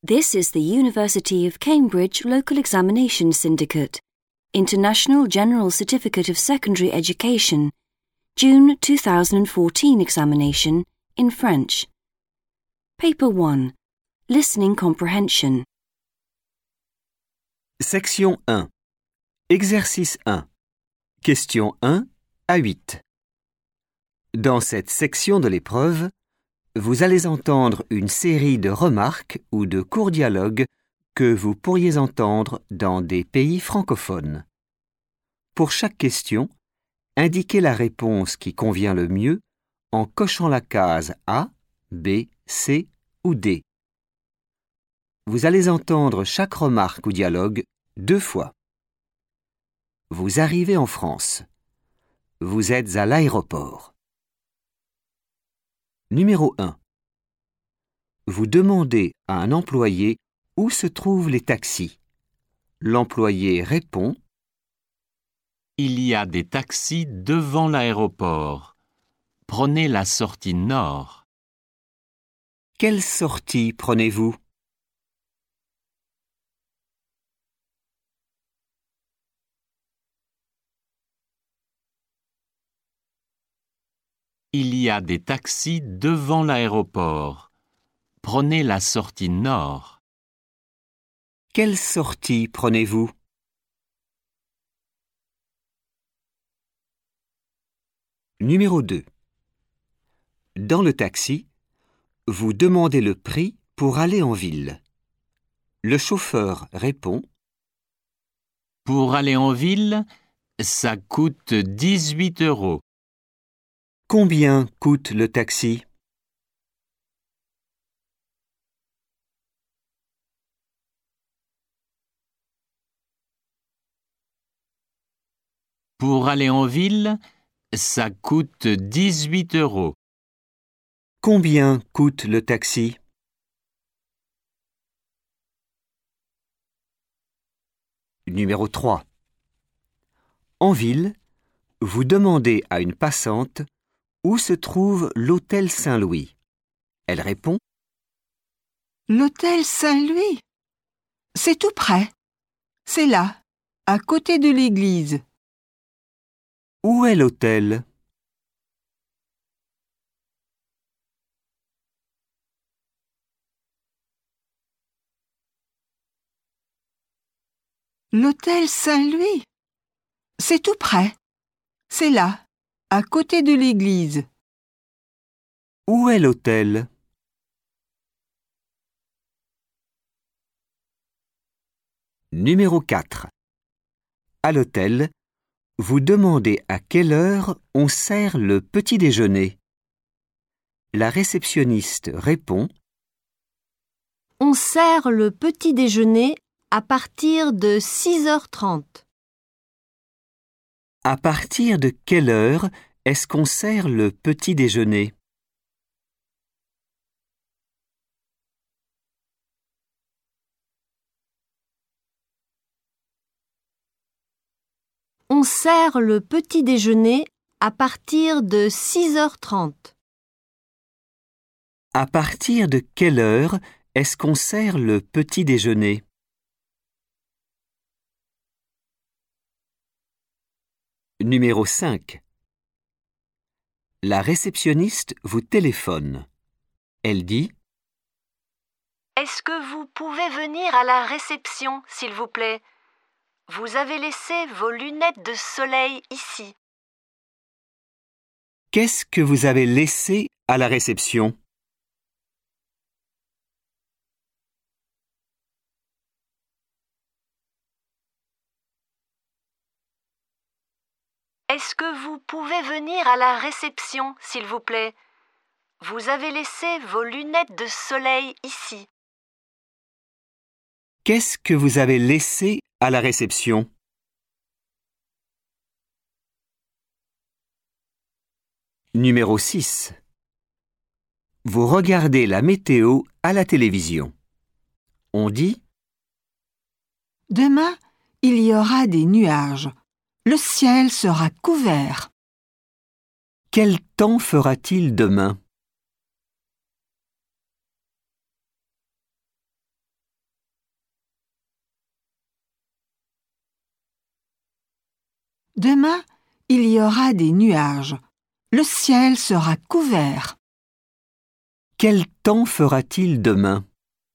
This is the University of Cambridge Local Examination Syndicate, International General Certificate of Secondary Education, June 2014 examination in French. Paper 1. Listening Comprehension. Section 1. Exercice 1. Question 1 à 8. Dans cette section de l'épreuve, vous allez entendre une série de remarques ou de courts dialogues que vous pourriez entendre dans des pays francophones. Pour chaque question, indiquez la réponse qui convient le mieux en cochant la case A, B, C ou D. Vous allez entendre chaque remarque ou dialogue 2 fois. Vous arrivez en France. Vous êtes à l'aéroport. Numéro 1. Vous demandez à un employé où se trouvent les taxis. L'employé répond : Il y a des taxis devant l'aéroport. Prenez la sortie nord. Quelle sortie prenez-vous ? Il y a des taxis devant l'aéroport. Prenez la sortie nord. Quelle sortie prenez-vous ? Numéro 2. Dans le taxi, vous demandez le prix pour aller en ville. Le chauffeur répond : Pour aller en ville, ça coûte 18 €. Combien coûte le taxi ? Pour aller en ville, ça coûte 18 €. Combien coûte le taxi ? Numéro 3. En ville, vous demandez à une passante où se trouve l'hôtel Saint-Louis. Elle répond : L'hôtel Saint-Louis ? C'est tout près. C'est là, à côté de l'église. Où est l'hôtel ? L'hôtel Saint-Louis ? C'est tout près. C'est là, à côté de l'église. Où est l'hôtel ? Numéro 4. À l'hôtel, vous demandez à quelle heure on sert le petit déjeuner. La réceptionniste répond : On sert le petit déjeuner à partir de 6h30. À partir de quelle heure est-ce qu'on sert le petit déjeuner ? On sert le petit déjeuner à partir de 6h30. À partir de quelle heure est-ce qu'on sert le petit déjeuner ? Numéro 5. La réceptionniste vous téléphone. Elle dit : Est-ce que vous pouvez venir à la réception, s'il vous plaît ? Vous avez laissé vos lunettes de soleil ici. Qu'est-ce que vous avez laissé à la réception ? Est-ce que vous pouvez venir à la réception, s'il vous plaît ? Vous avez laissé vos lunettes de soleil ici. Qu'est-ce que vous avez laissé à la réception ? Numéro 6. Vous regardez la météo à la télévision. On dit : Demain, il y aura des nuages. Le ciel sera couvert. quel temps fera-t-il demain ? Demain, il y aura des nuages. Le ciel sera couvert. Quel temps fera-t-il demain?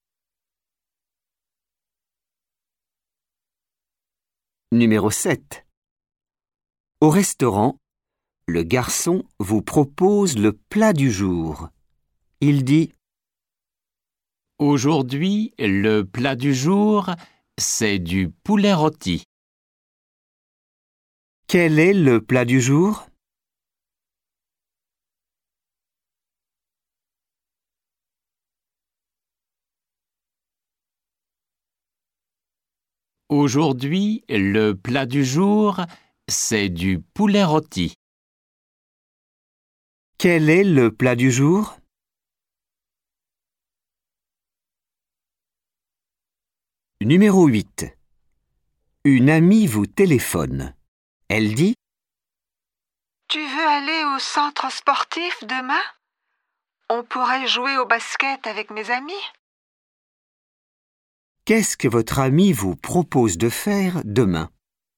Numéro 7. Au restaurant, le garçon vous propose le plat du jour. Il dit: Aujourd'hui, le plat du jour, c'est du poulet rôti. Quel est le plat du jour? Aujourd'hui, le plat du jour, c'est du poulet rôti. Quel est le plat du jour? Numéro 8. Une amie vous téléphone. Elle dit: Tu veux aller au centre sportif demain? On pourrait jouer au basket avec mes amis. Qu'est-ce que votre amie vous propose de faire demain?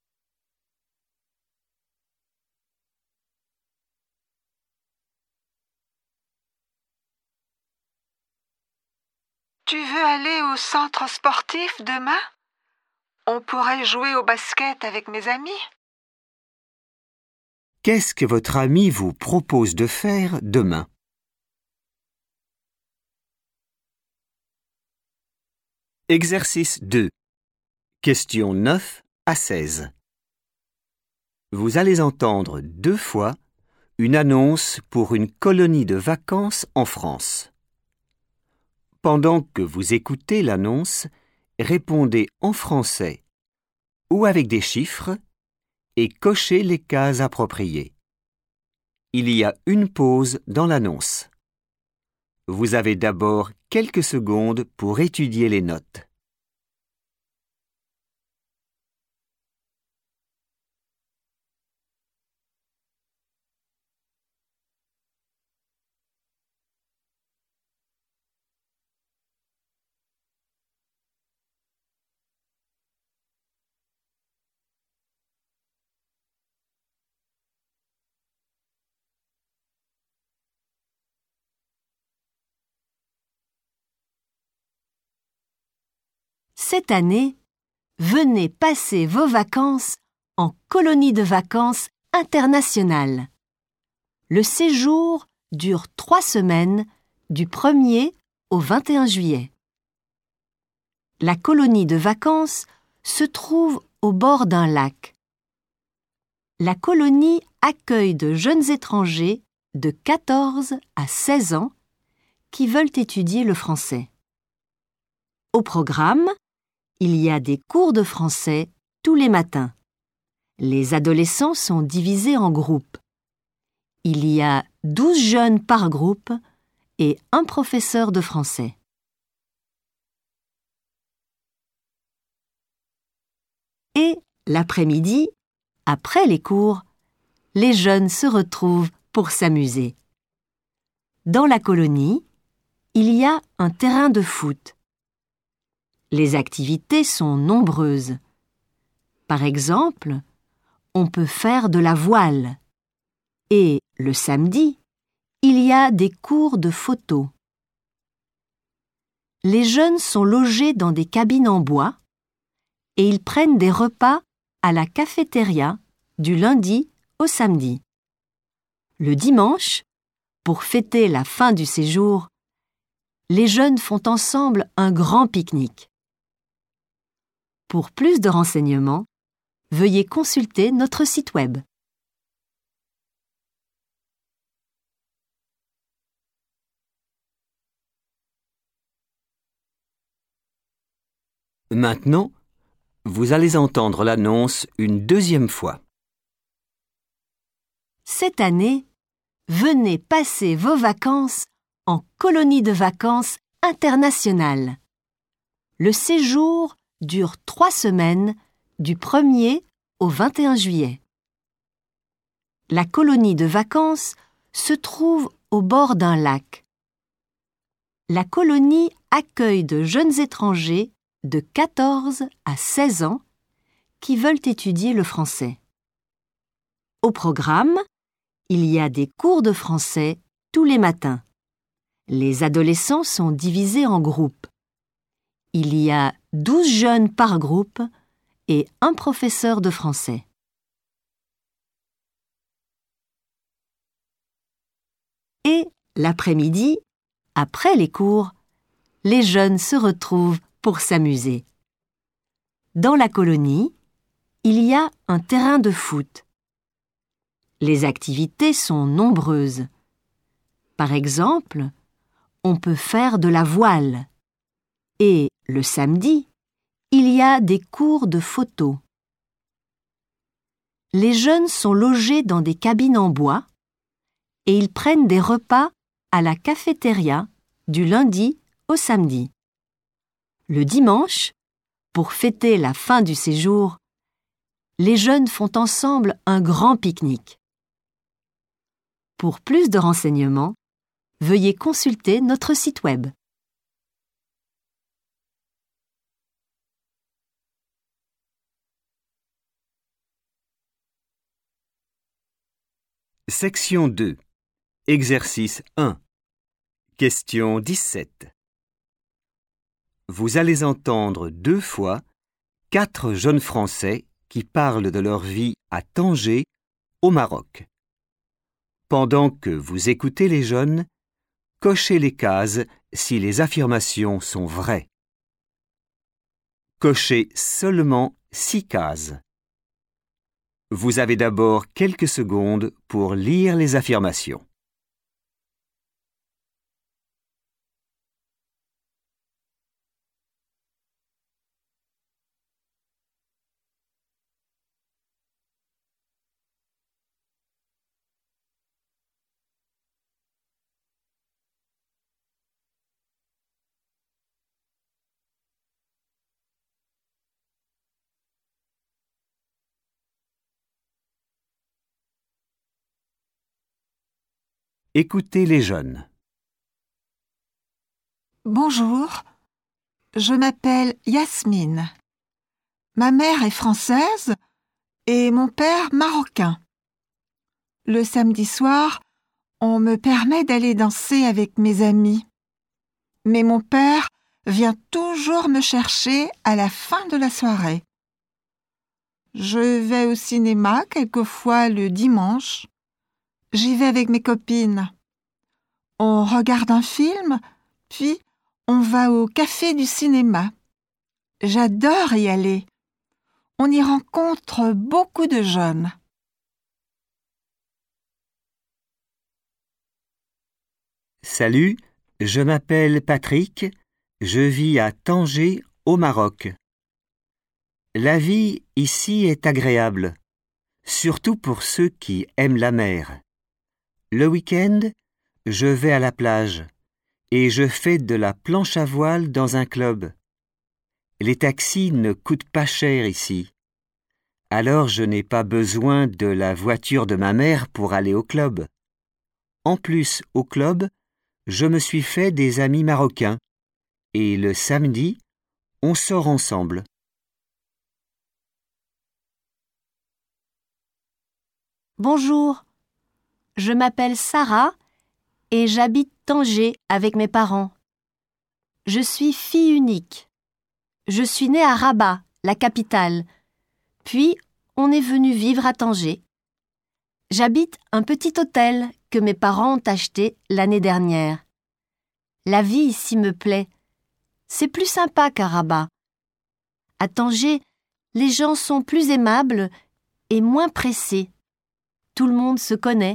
Tu veux aller au centre sportif demain? On pourrait jouer au basket avec mes amis. Qu'est-ce que votre amie vous propose de faire demain? Exercice 2. Questions 9 à 16. Vous allez entendre 2 fois une annonce pour une colonie de vacances en France. Pendant que vous écoutez l'annonce, répondez en français ou avec des chiffres et cochez les cases appropriées. Il y a une pause dans l'annonce. Vous avez d'abord quelques secondes pour étudier les notes. Cette année, venez passer vos vacances en colonie de vacances internationale. Le séjour dure 3 semaines, du 1er au 21 juillet. La colonie de vacances se trouve au bord d'un lac. La colonie accueille de jeunes étrangers de 14 à 16 ans qui veulent étudier le français. Au programme, il y a des cours de français tous les matins. Les adolescents sont divisés en groupes. Il y a 12 jeunes par groupe et un professeur de français. Et l'après-midi, après les cours, les jeunes se retrouvent pour s'amuser. Dans la colonie, il y a un terrain de foot. Les activités sont nombreuses. Par exemple, on peut faire de la voile. Et le samedi, il y a des cours de photo. Les jeunes sont logés dans des cabines en bois et ils prennent des repas à la cafétéria du lundi au samedi. Le dimanche, pour fêter la fin du séjour, les jeunes font ensemble un grand pique-nique. Pour plus de renseignements, veuillez consulter notre site web. Maintenant, vous allez entendre l'annonce une deuxième fois. Cette année, venez passer vos vacances en colonie de vacances internationale. Le séjour dure 3 semaines, du 1er au 21 juillet. La colonie de vacances se trouve au bord d'un lac. La colonie accueille de jeunes étrangers de 14 à 16 ans qui veulent étudier le français. Au programme, il y a des cours de français tous les matins. Les adolescents sont divisés en groupes. Il y a 12 jeunes par groupe et un professeur de français. Et l'après-midi, après les cours, les jeunes se retrouvent pour s'amuser. Dans la colonie, il y a un terrain de foot. Les activités sont nombreuses. Par exemple, on peut faire de la voile. Et le samedi, il y a des cours de photo. Les jeunes sont logés dans des cabines en bois et ils prennent des repas à la cafétéria du lundi au samedi. Le dimanche, pour fêter la fin du séjour, les jeunes font ensemble un grand pique-nique. Pour plus de renseignements, veuillez consulter notre site web. Section 2. Exercice 1. Question 17. Vous allez entendre 2 fois 4 jeunes Français qui parlent de leur vie à Tanger, au Maroc. Pendant que vous écoutez les jeunes, cochez les cases si les affirmations sont vraies. Cochez seulement 6 cases. Vous avez d'abord quelques secondes pour lire les affirmations. Écoutez les jeunes. Bonjour, je m'appelle Yasmine. Ma mère est française et mon père marocain. Le samedi soir, on me permet d'aller danser avec mes amis. Mais mon père vient toujours me chercher à la fin de la soirée. Je vais au cinéma quelquefois le dimanche. J'y vais avec mes copines. On regarde un film, puis on va au café du cinéma. J'adore y aller. On y rencontre beaucoup de jeunes. Salut, je m'appelle Patrick, je vis à Tanger, au Maroc. La vie ici est agréable, surtout pour ceux qui aiment la mer. Le week-end, je vais à la plage et je fais de la planche à voile dans un club. Les taxis ne coûtent pas cher ici. Alors je n'ai pas besoin de la voiture de ma mère pour aller au club. En plus, au club, je me suis fait des amis marocains et le samedi, on sort ensemble. Bonjour, je m'appelle Sarah et j'habite Tanger avec mes parents. Je suis fille unique. Je suis née à Rabat, la capitale. Puis, on est venu vivre à Tanger. J'habite un petit hôtel que mes parents ont acheté l'année dernière. La vie ici me plaît. C'est plus sympa qu'à Rabat. À Tanger, les gens sont plus aimables et moins pressés. Tout le monde se connaît.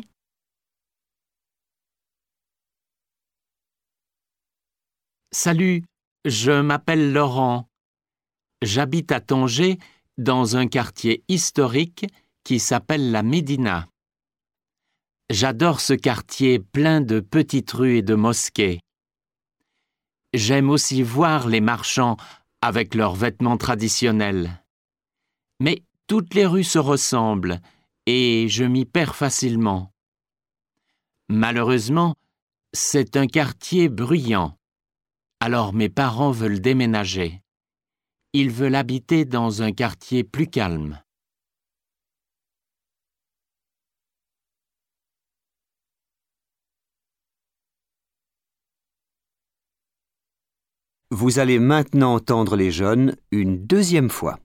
Salut, je m'appelle Laurent. J'habite à Tanger, dans un quartier historique qui s'appelle la Médina. J'adore ce quartier plein de petites rues et de mosquées. J'aime aussi voir les marchands avec leurs vêtements traditionnels. Mais toutes les rues se ressemblent et je m'y perds facilement. Malheureusement, c'est un quartier bruyant. Alors mes parents veulent déménager. Ils veulent habiter dans un quartier plus calme. Vous allez maintenant entendre les jeunes une deuxième fois.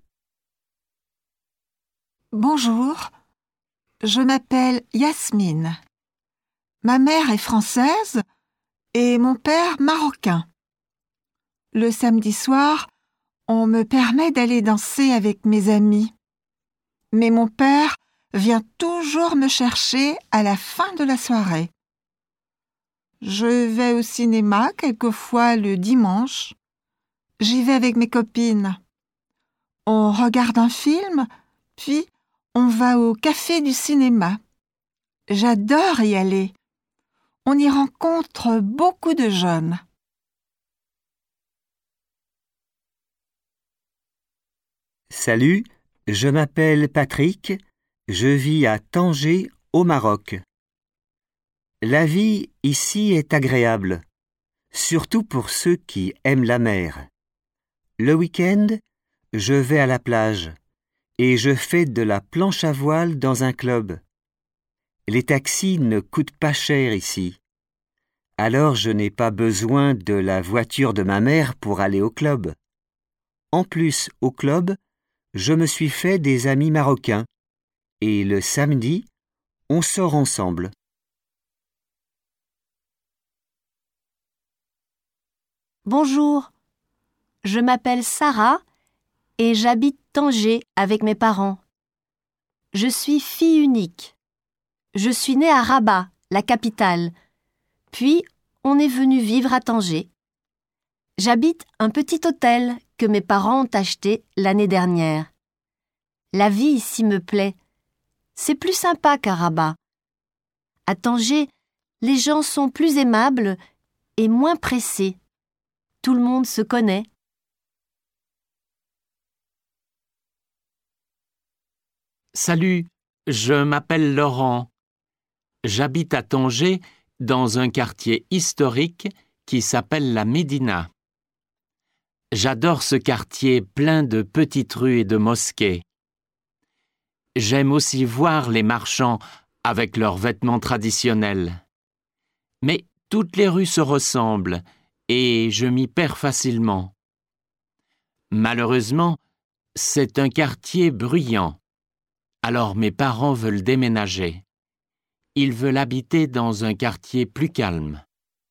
Bonjour, je m'appelle Yasmine. Ma mère est française et mon père marocain. Le samedi soir, on me permet d'aller danser avec mes amis. Mais mon père vient toujours me chercher à la fin de la soirée. Je vais au cinéma quelquefois le dimanche. J'y vais avec mes copines. On regarde un film, puis on va au café du cinéma. J'adore y aller. On y rencontre beaucoup de jeunes. Salut, je m'appelle Patrick, je vis à Tanger, au Maroc. La vie ici est agréable, surtout pour ceux qui aiment la mer. Le week-end, je vais à la plage et je fais de la planche à voile dans un club. Les taxis ne coûtent pas cher ici. Alors je n'ai pas besoin de la voiture de ma mère pour aller au club. En plus, au club, je me suis fait des amis marocains et le samedi, on sort ensemble. Bonjour, je m'appelle Sarah et j'habite Tanger avec mes parents. Je suis fille unique. Je suis née à Rabat, la capitale. Puis, on est venu vivre à Tanger. J'habite un petit hôtel que mes parents ont acheté l'année dernière. La vie ici me plaît. C'est plus sympa qu'à Rabat. À Tanger, les gens sont plus aimables et moins pressés. Tout le monde se connaît. Salut, je m'appelle Laurent. J'habite à Tanger, dans un quartier historique qui s'appelle la Médina. J'adore ce quartier plein de petites rues et de mosquées. J'aime aussi voir les marchands avec leurs vêtements traditionnels. Mais toutes les rues se ressemblent et je m'y perds facilement. Malheureusement, c'est un quartier bruyant. Alors mes parents veulent déménager. Ils veulent habiter dans un quartier plus calme.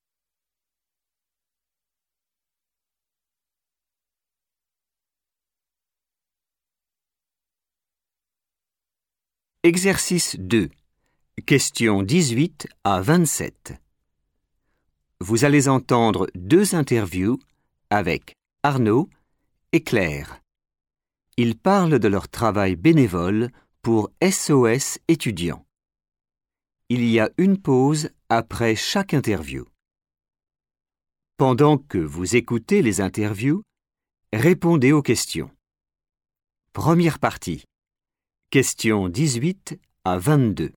Exercice 2. Questions 18 à 27. Vous allez entendre deux interviews avec Arnaud et Claire. Ils parlent de leur travail bénévole pour SOS étudiants. Il y a une pause après chaque interview. Pendant que vous écoutez les interviews, répondez aux questions. Première partie. Questions 18 à 22.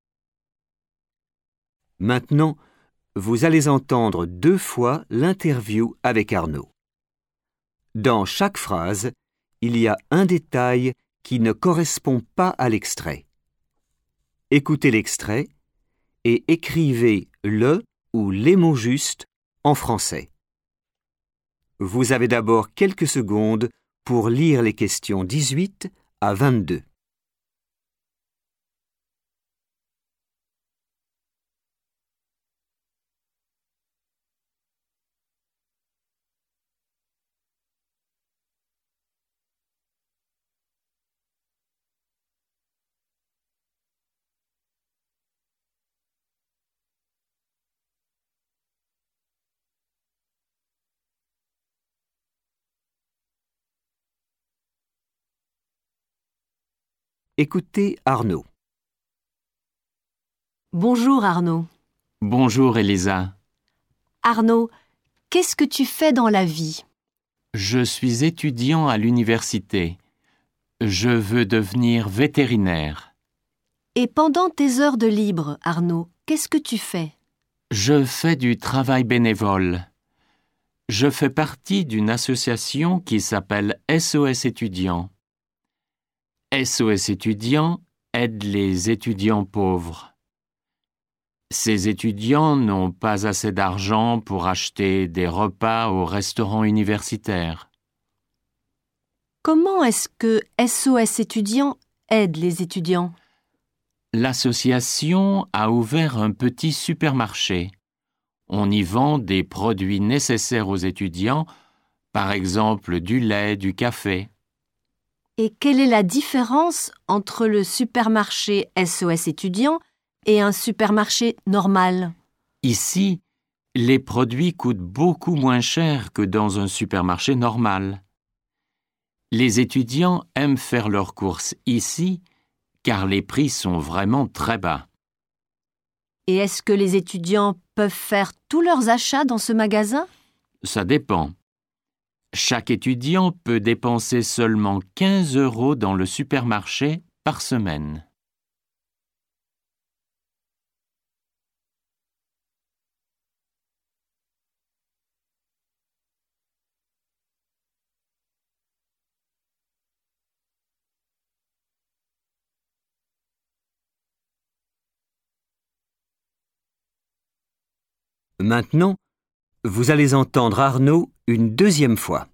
Maintenant, vous allez entendre deux fois l'interview avec Arnaud. Dans chaque phrase, il y a un détail qui ne correspond pas à l'extrait. Écoutez l'extrait et écrivez le ou les mots justes en français. Vous avez d'abord quelques secondes pour lire les questions 18 à 22. Écoutez Arnaud. Bonjour Arnaud. Bonjour Elisa. Arnaud, qu'est-ce que tu fais dans la vie? Je suis étudiant à l'université. Je veux devenir vétérinaire. Et pendant tes heures de libre, Arnaud, qu'est-ce que tu fais? Je fais du travail bénévole. Je fais partie d'une association qui s'appelle SOS étudiants. SOS étudiants aide les étudiants pauvres. Ces étudiants n'ont pas assez d'argent pour acheter des repas au restaurant universitaire. Comment est-ce que SOS étudiants aide les étudiants? L'association a ouvert un petit supermarché. On y vend des produits nécessaires aux étudiants, par exemple du lait, du café. Et quelle est la différence entre le supermarché SOS étudiants et un supermarché normal? Ici, les produits coûtent beaucoup moins cher que dans un supermarché normal. Les étudiants aiment faire leurs courses ici car les prix sont vraiment très bas. Et est-ce que les étudiants peuvent faire tous leurs achats dans ce magasin? Ça dépend. Chaque étudiant peut dépenser seulement 15 € dans le supermarché par semaine. Maintenant, vous allez entendre Arnaud une deuxième fois.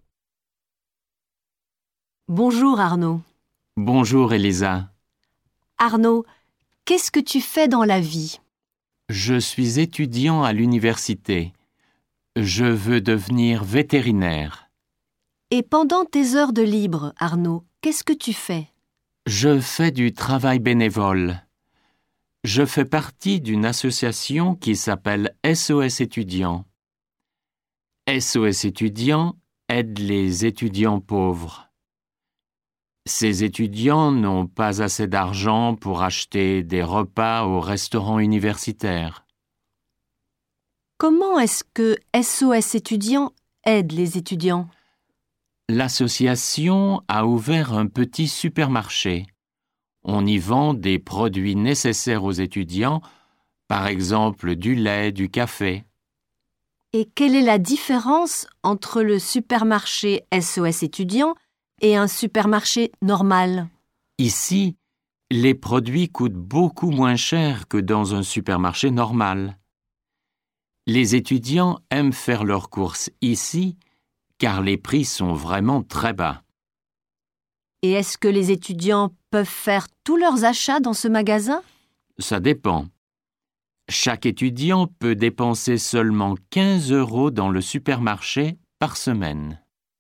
Bonjour Arnaud. Bonjour Elisa. Arnaud, qu'est-ce que tu fais dans la vie? Je suis étudiant à l'université. Je veux devenir vétérinaire. Et pendant tes heures de libre, Arnaud, qu'est-ce que tu fais? Je fais du travail bénévole. Je fais partie d'une association qui s'appelle SOS étudiants. SOS étudiants aide les étudiants pauvres. Ces étudiants n'ont pas assez d'argent pour acheter des repas au restaurant universitaire. Comment est-ce que SOS étudiants aide les étudiants? L'association a ouvert un petit supermarché. On y vend des produits nécessaires aux étudiants, par exemple du lait, du café. Et quelle est la différence entre le supermarché SOS étudiants et un supermarché normal? Ici, les produits coûtent beaucoup moins cher que dans un supermarché normal. Les étudiants aiment faire leurs courses ici car les prix sont vraiment très bas. Et est-ce que les étudiants peuvent faire tous leurs achats dans ce magasin? Ça dépend. Chaque étudiant peut dépenser seulement 15 € dans le supermarché par semaine.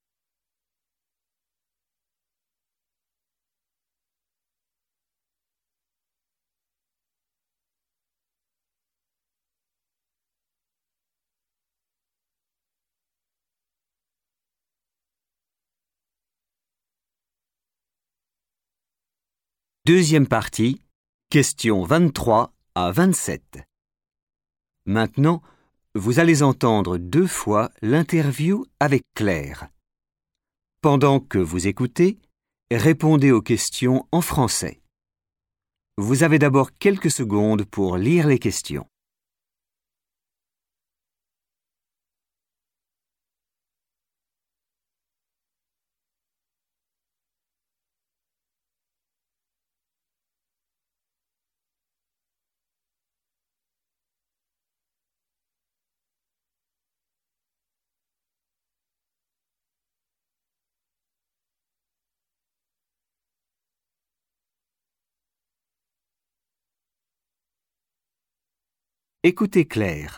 Deuxième partie, questions 23 à 27. Maintenant, vous allez entendre 2 fois l'interview avec Claire. Pendant que vous écoutez, répondez aux questions en français. Vous avez d'abord quelques secondes pour lire les questions. Écoutez Claire.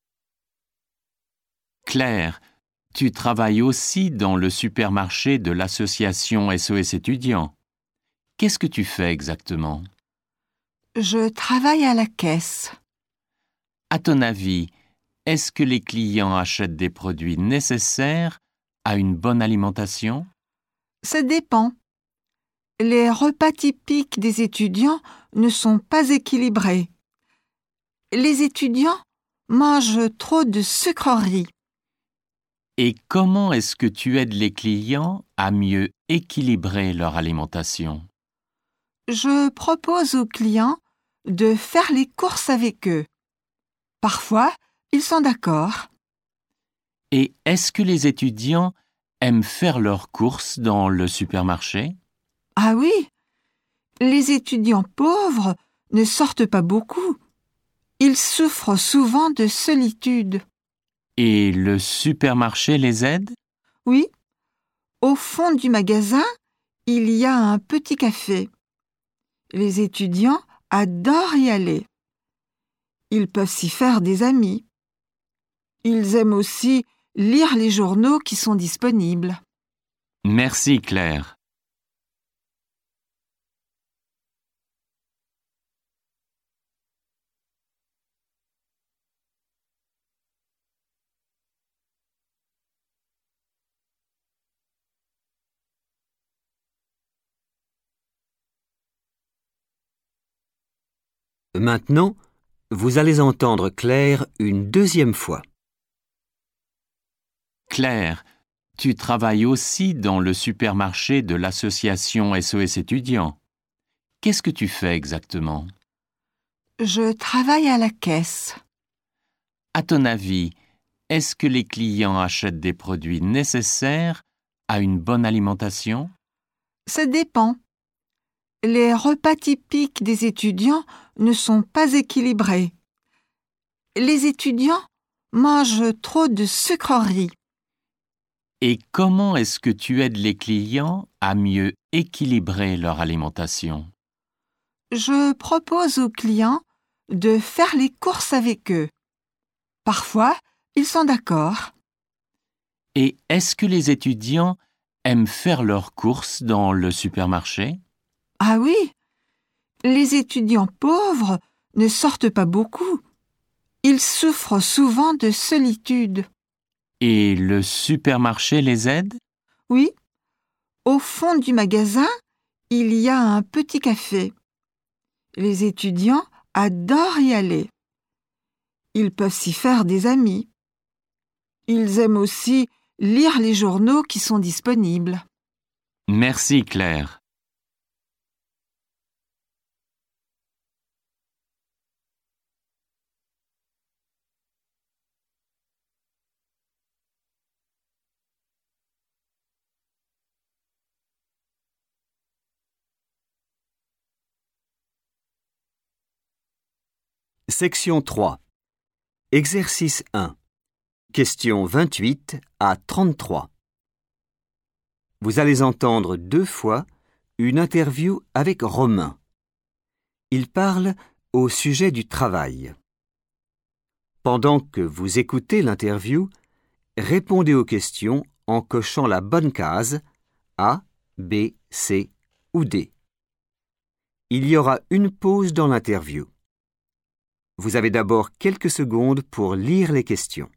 Claire, tu travailles aussi dans le supermarché de l'association SOS étudiants. Qu'est-ce que tu fais exactement? Je travaille à la caisse. À ton avis, est-ce que les clients achètent des produits nécessaires à une bonne alimentation? Ça dépend. Les repas typiques des étudiants ne sont pas équilibrés. Les étudiants mangent trop de sucreries. Et comment est-ce que tu aides les clients à mieux équilibrer leur alimentation? Je propose aux clients de faire les courses avec eux. Parfois, ils sont d'accord. Et est-ce que les étudiants aiment faire leurs courses dans le supermarché? Ah oui, les étudiants pauvres ne sortent pas beaucoup. Ils souffrent souvent de solitude. Et le supermarché les aide? Oui, au fond du magasin, il y a un petit café. Les étudiants adorent y aller. Ils peuvent s'y faire des amis. Ils aiment aussi lire les journaux qui sont disponibles. Merci Claire. Maintenant, vous allez entendre Claire une deuxième fois. Claire, tu travailles aussi dans le supermarché de l'association SOS étudiants. Qu'est-ce que tu fais exactement? Je travaille à la caisse. À ton avis, est-ce que les clients achètent des produits nécessaires à une bonne alimentation? Ça dépend. Les repas typiques des étudiants ne sont pas équilibrés. Les étudiants mangent trop de sucreries. Et comment est-ce que tu aides les clients à mieux équilibrer leur alimentation? Je propose aux clients de faire les courses avec eux. Parfois, ils sont d'accord. Et est-ce que les étudiants aiment faire leurs courses dans le supermarché? Ah oui, les étudiants pauvres ne sortent pas beaucoup. Ils souffrent souvent de solitude. Et le supermarché les aide? Oui, au fond du magasin, il y a un petit café. Les étudiants adorent y aller. Ils peuvent s'y faire des amis. Ils aiment aussi lire les journaux qui sont disponibles. Merci Claire. Section 3. Exercice 1. Questions 28 à 33. Vous allez entendre 2 fois une interview avec Romain. Il parle au sujet du travail. Pendant que vous écoutez l'interview, répondez aux questions en cochant la bonne case A, B, C ou D. Il y aura une pause dans l'interview. Vous avez d'abord quelques secondes pour lire les questions.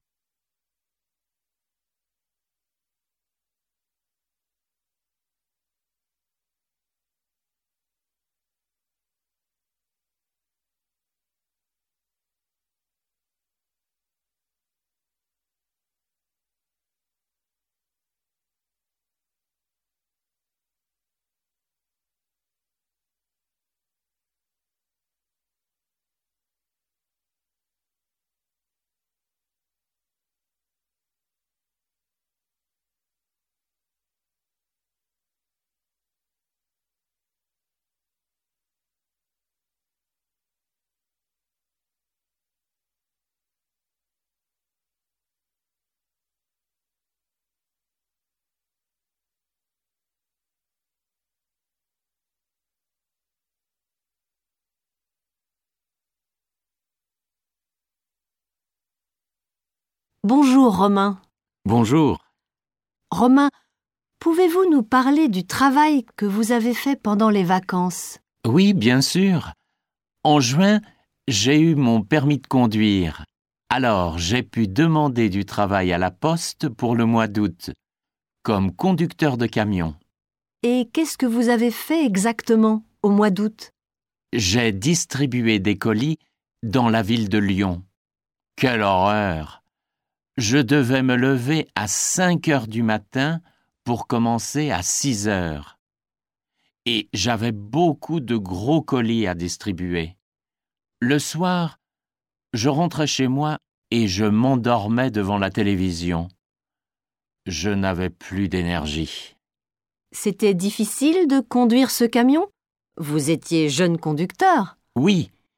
Bonjour Romain. Bonjour. Romain, pouvez-vous nous parler du travail que vous avez fait pendant les vacances? Oui, bien sûr. En juin, j'ai eu mon permis de conduire. Alors, j'ai pu demander du travail à la poste pour le mois d'août, comme conducteur de camion. Et qu'est-ce que vous avez fait exactement au mois d'août? J'ai distribué des colis dans la ville de Lyon. Quelle horreur! Je devais me lever à 5 heures du matin pour commencer à 6 heures. Et j'avais beaucoup de gros colis à distribuer. Le soir, je rentrais chez moi et je m'endormais devant la télévision. Je n'avais plus d'énergie. C'était difficile de conduire ce camion? Vous étiez jeune conducteur. Oui,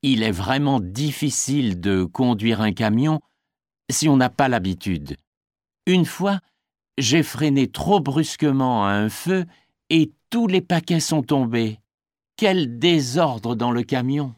Il est vraiment difficile de conduire un camion si on n'a pas l'habitude. Une fois, j'ai freiné trop brusquement à un feu et tous les paquets sont tombés. Quel désordre dans le camion!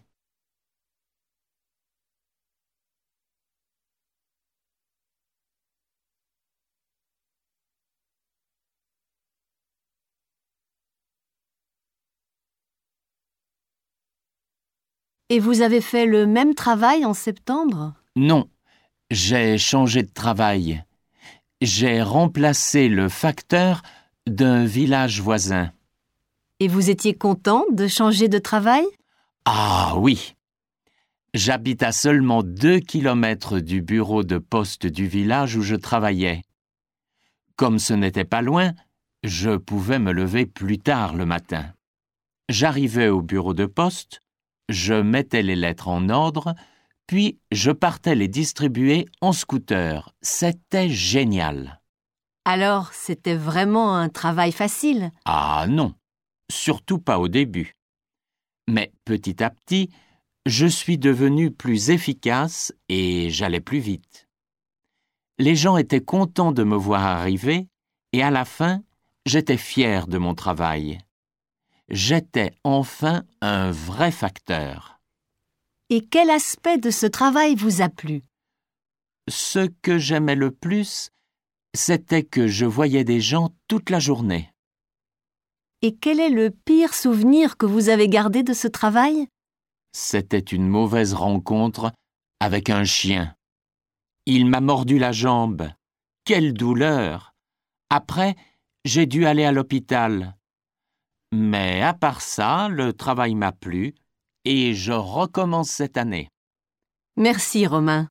Et vous avez fait le même travail en septembre? Non, j'ai changé de travail. J'ai remplacé le facteur d'un village voisin. Et vous étiez content de changer de travail? Ah oui! J'habite à seulement 2 kilomètres du bureau de poste du village où je travaillais. Comme ce n'était pas loin, je pouvais me lever plus tard le matin. J'arrivais au bureau de poste, je mettais les lettres en ordre, puis je partais les distribuer en scooter. C'était génial. Alors, c'était vraiment un travail facile. Ah non, surtout pas au début. Mais petit à petit, je suis devenu plus efficace et j'allais plus vite. Les gens étaient contents de me voir arriver et à la fin, j'étais fier de mon travail. J'étais enfin un vrai facteur. Et quel aspect de ce travail vous a plu? Ce que j'aimais le plus, c'était que je voyais des gens toute la journée. Et quel est le pire souvenir que vous avez gardé de ce travail? C'était une mauvaise rencontre avec un chien. Il m'a mordu la jambe. Quelle douleur! Après, j'ai dû aller à l'hôpital. Mais à part ça, le travail m'a plu et je recommence cette année. Merci, Romain.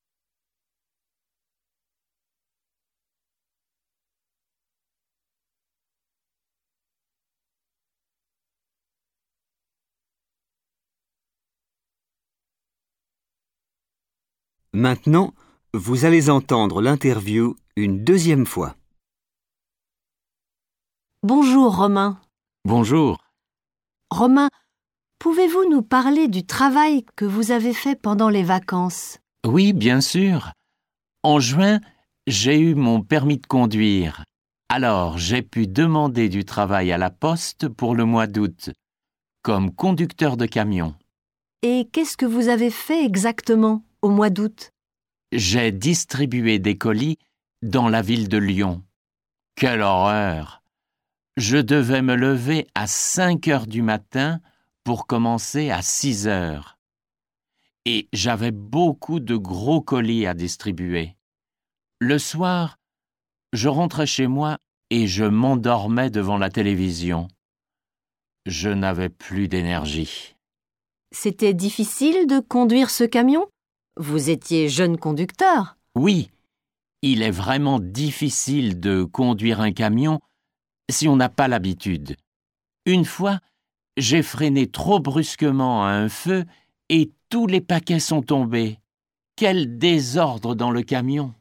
Maintenant, vous allez entendre l'interview une deuxième fois. Bonjour, Romain. Bonjour. Romain, pouvez-vous nous parler du travail que vous avez fait pendant les vacances? Oui, bien sûr. En juin, j'ai eu mon permis de conduire. Alors, j'ai pu demander du travail à la poste pour le mois d'août, comme conducteur de camion. Et qu'est-ce que vous avez fait exactement au mois d'août? J'ai distribué des colis dans la ville de Lyon. Quelle horreur! Je devais me lever à 5 heures du matin pour commencer à 6 heures. Et j'avais beaucoup de gros colis à distribuer. Le soir, je rentrais chez moi et je m'endormais devant la télévision. Je n'avais plus d'énergie. C'était difficile de conduire ce camion? Vous étiez jeune conducteur. Oui, il est vraiment difficile de conduire un camion si on n'a pas l'habitude. Une fois, j'ai freiné trop brusquement à un feu et tous les paquets sont tombés. Quel désordre dans le camion!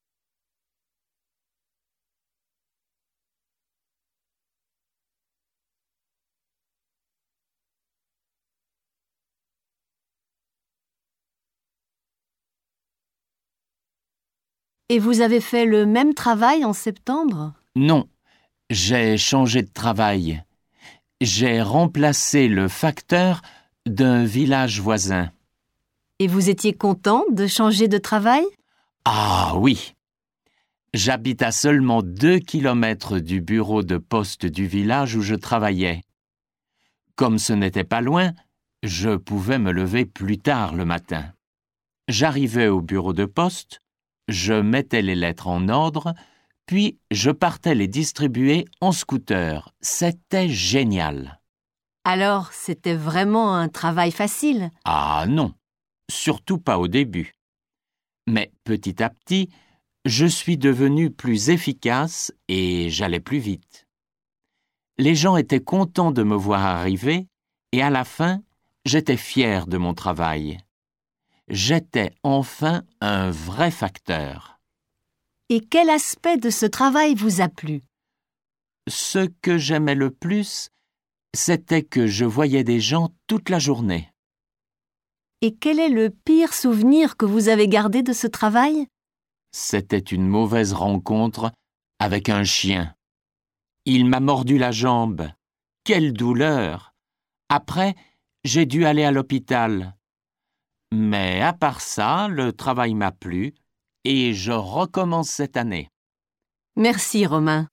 Et vous avez fait le même travail en septembre? Non, j'ai changé de travail. J'ai remplacé le facteur d'un village voisin. Et vous étiez content de changer de travail? Ah oui! J'habite à seulement 2 kilomètres du bureau de poste du village où je travaillais. Comme ce n'était pas loin, je pouvais me lever plus tard le matin. J'arrivais au bureau de poste, je mettais les lettres en ordre, puis je partais les distribuer en scooter. C'était génial. Alors, c'était vraiment un travail facile. Ah non, surtout pas au début. Mais petit à petit, je suis devenu plus efficace et j'allais plus vite. Les gens étaient contents de me voir arriver et à la fin, j'étais fier de mon travail. J'étais enfin un vrai facteur. Et quel aspect de ce travail vous a plu? Ce que j'aimais le plus, c'était que je voyais des gens toute la journée. Et quel est le pire souvenir que vous avez gardé de ce travail? C'était une mauvaise rencontre avec un chien. Il m'a mordu la jambe. Quelle douleur! Après, j'ai dû aller à l'hôpital. Mais à part ça, le travail m'a plu et je recommence cette année. Merci, Romain.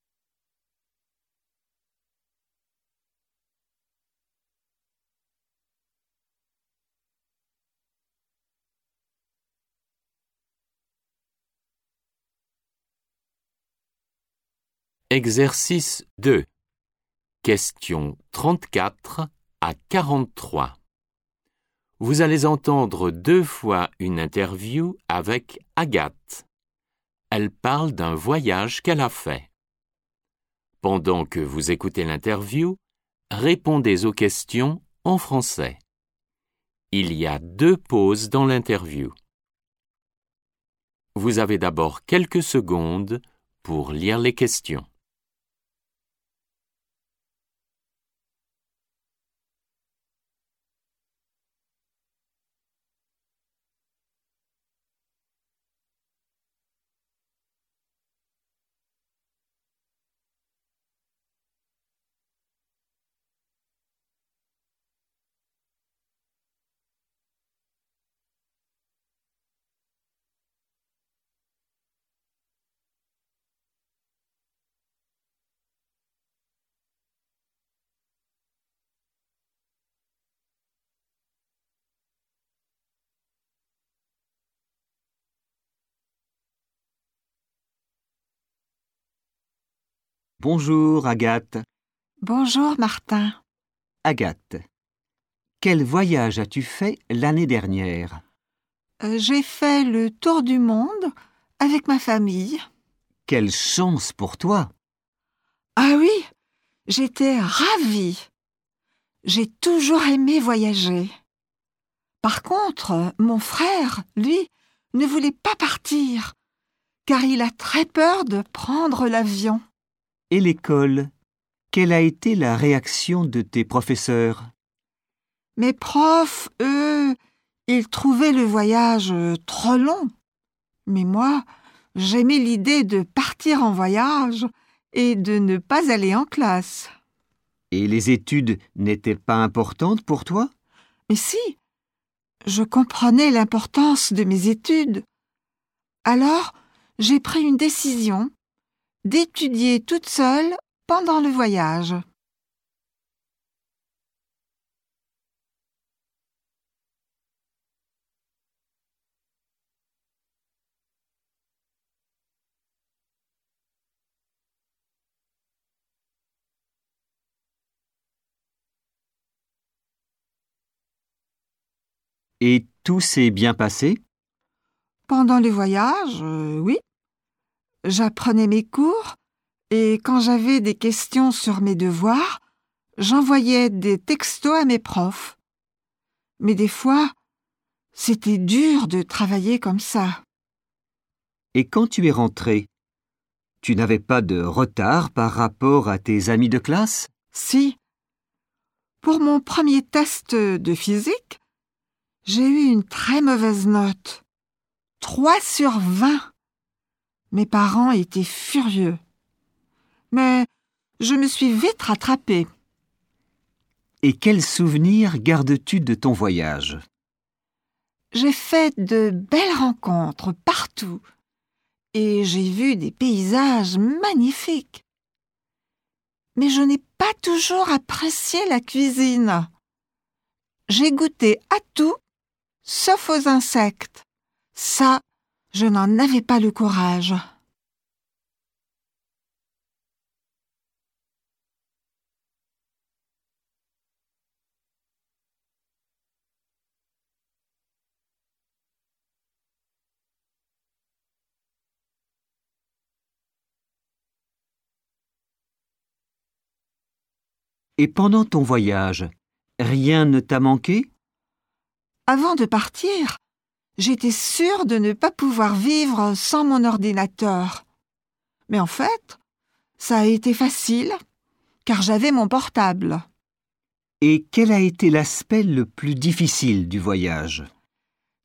Exercice 2. Questions 34 à 43. Vous allez entendre 2 fois une interview avec Agathe. Elle parle d'un voyage qu'elle a fait. Pendant que vous écoutez l'interview, répondez aux questions en français. Il y a 2 pauses dans l'interview. Vous avez d'abord quelques secondes pour lire les questions. Bonjour, Agathe. Bonjour, Martin. Agathe, quel voyage as-tu fait l'année dernière? J'ai fait le tour du monde avec ma famille. Quelle chance pour toi! Ah oui, j'étais ravie. J'ai toujours aimé voyager. Par contre, mon frère, lui, ne voulait pas partir, car il a très peur de prendre l'avion. Et l'école? Quelle a été la réaction de tes professeurs? Mes profs, eux, ils trouvaient le voyage trop long. Mais moi, j'aimais l'idée de partir en voyage et de ne pas aller en classe. Et les études n'étaient pas importantes pour toi? Mais si, je comprenais l'importance de mes études. Alors, j'ai pris une décision d'étudier toute seule pendant le voyage. Et tout s'est bien passé? Pendant le voyage, oui. J'apprenais mes cours et quand j'avais des questions sur mes devoirs, j'envoyais des textos à mes profs. Mais des fois, c'était dur de travailler comme ça. Et quand tu es rentré, tu n'avais pas de retard par rapport à tes amis de classe? Si. Pour mon premier test de physique, j'ai eu une très mauvaise note. 3 sur 20. Mes parents étaient furieux. Mais je me suis vite rattrapée. Et quels souvenirs gardes-tu de ton voyage? J'ai fait de belles rencontres partout et j'ai vu des paysages magnifiques. Mais je n'ai pas toujours apprécié la cuisine. J'ai goûté à tout, sauf aux insectes. Ça, je n'en avais pas le courage. Et pendant ton voyage, rien ne t'a manqué? Avant de partir, j'étais sûre de ne pas pouvoir vivre sans mon ordinateur. Mais en fait, ça a été facile, car j'avais mon portable. Et quel a été l'aspect le plus difficile du voyage?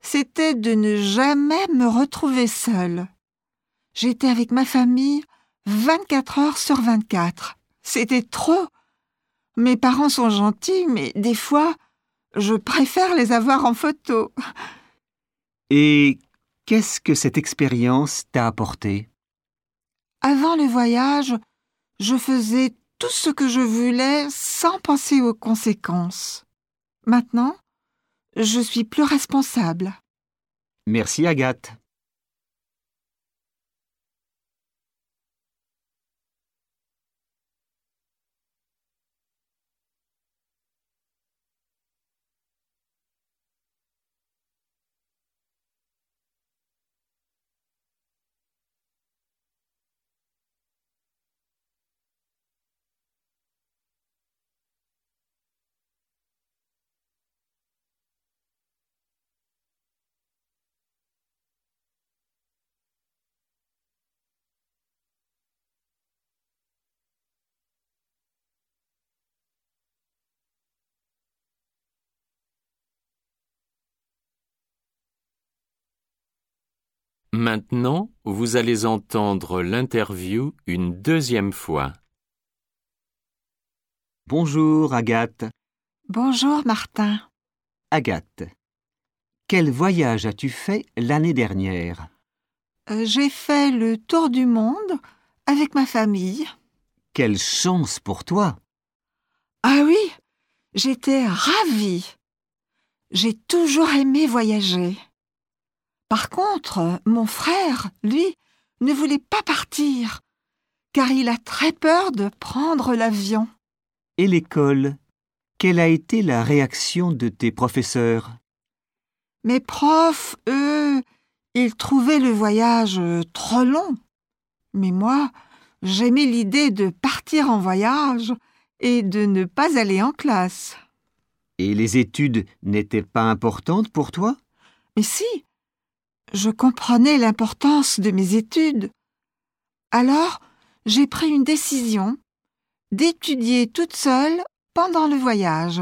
c'était de ne jamais me retrouver seule. J'étais avec ma famille 24 heures sur 24. C'était trop. Mes parents sont gentils, mais des fois, je préfère les avoir en photo. Et qu'est-ce que cette expérience t'a apporté? Avant le voyage, je faisais tout ce que je voulais sans penser aux conséquences. Maintenant, je suis plus responsable. Merci Agathe. Maintenant, vous allez entendre l'interview une deuxième fois. Bonjour Agathe. Bonjour Martin. Agathe, quel voyage as-tu fait l'année dernière? J'ai fait le tour du monde avec ma famille. Quelle chance pour toi! Ah oui, j'étais ravie. J'ai toujours aimé voyager. Par contre, mon frère, lui, ne voulait pas partir, car il a très peur de prendre l'avion. Et l'école? Quelle a été la réaction de tes professeurs? Mes profs, eux, ils trouvaient le voyage trop long. Mais moi, j'aimais l'idée de partir en voyage et de ne pas aller en classe. Et les études n'étaient pas importantes pour toi? Mais si, je comprenais l'importance de mes études. Alors, j'ai pris une décision d'étudier toute seule pendant le voyage.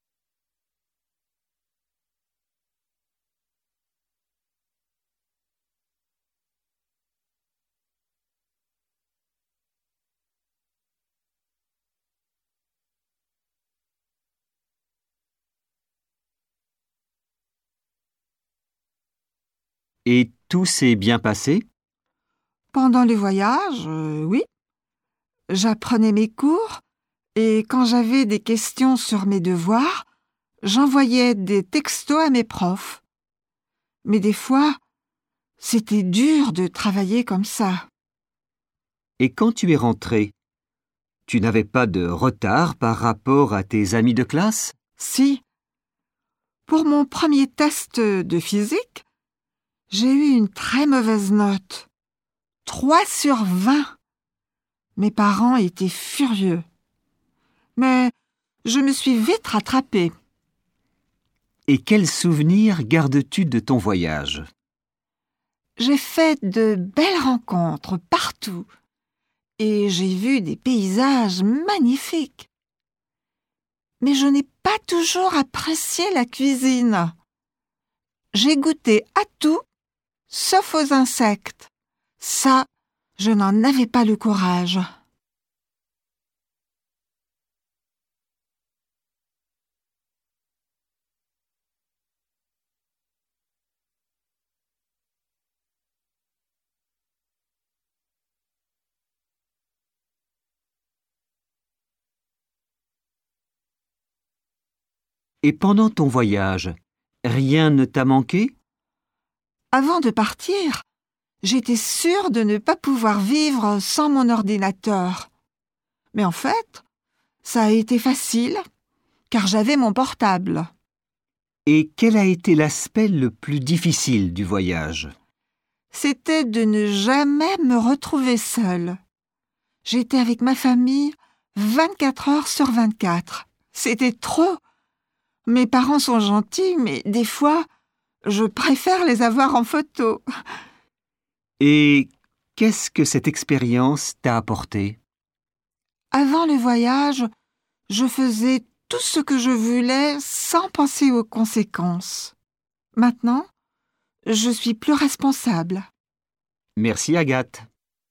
Et tout s'est bien passé? Pendant le voyage, oui. J'apprenais mes cours et quand j'avais des questions sur mes devoirs, j'envoyais des textos à mes profs. Mais des fois, c'était dur de travailler comme ça. Et quand tu es rentré, tu n'avais pas de retard par rapport à tes amis de classe? Si, pour mon premier test de physique, j'ai eu une très mauvaise note. 3 sur 20. Mes parents étaient furieux. Mais je me suis vite rattrapée. Et quels souvenirs gardes-tu de ton voyage? J'ai fait de belles rencontres partout et j'ai vu des paysages magnifiques. Mais je n'ai pas toujours apprécié la cuisine. J'ai goûté à tout, sauf aux insectes. Ça, je n'en avais pas le courage. Et pendant ton voyage, rien ne t'a manqué? Avant de partir, j'étais sûre de ne pas pouvoir vivre sans mon ordinateur. Mais en fait, ça a été facile, car j'avais mon portable. Et quel a été l'aspect le plus difficile du voyage? C'était de ne jamais me retrouver seule. J'étais avec ma famille 24 heures sur 24. C'était trop. Mes parents sont gentils, mais des fois, je préfère les avoir en photo. Et qu'est-ce que cette expérience t'a apporté? Avant le voyage, je faisais tout ce que je voulais sans penser aux conséquences. Maintenant, Je suis plus responsable. Merci Agathe.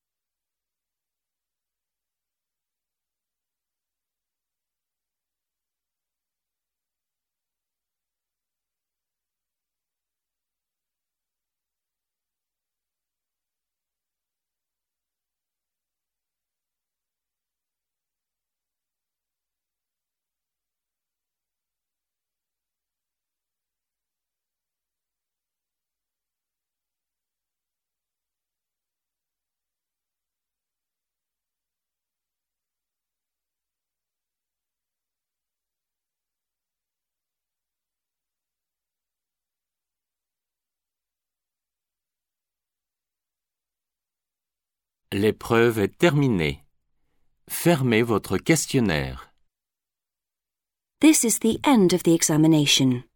L'épreuve est terminée. Fermez votre questionnaire. This is the end of the examination.